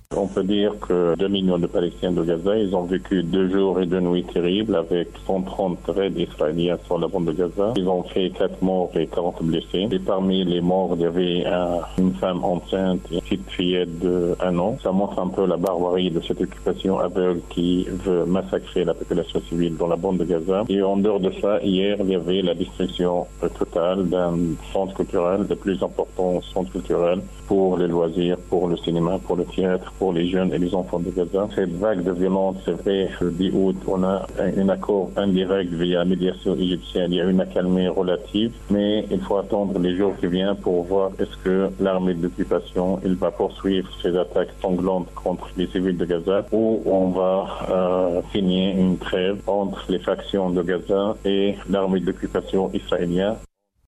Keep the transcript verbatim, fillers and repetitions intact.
On peut dire que deux millions de Palestiniens de Gaza, ils ont vécu deux jours et deux nuits terribles avec cent trente raids israéliens sur la bande de Gaza. Ils ont fait quatre morts et quarante blessés. Et parmi les morts, il y avait un, une femme enceinte et une petite fillette de un an. Ça montre un peu la barbarie de cette occupation aveugle qui veut massacrer la population civile dans la bande de Gaza. Et en dehors de ça, hier, il y avait la destruction totale d'un centre culturel, le plus important centre culturel pour les loisirs, pour le cinéma, pour le théâtre, pour les jeunes et les enfants de Gaza. Cette vague de violence, c'est vrai, le dix août, on a un accord indirect via la médiation égyptienne. Il y a une accalmie relative, mais il faut attendre les jours qui viennent pour voir est-ce que l'armée d'occupation il va poursuivre ses attaques sanglantes contre les civils de Gaza ou on va euh, signer une trêve entre les factions de Gaza et l'armée d'occupation israélienne.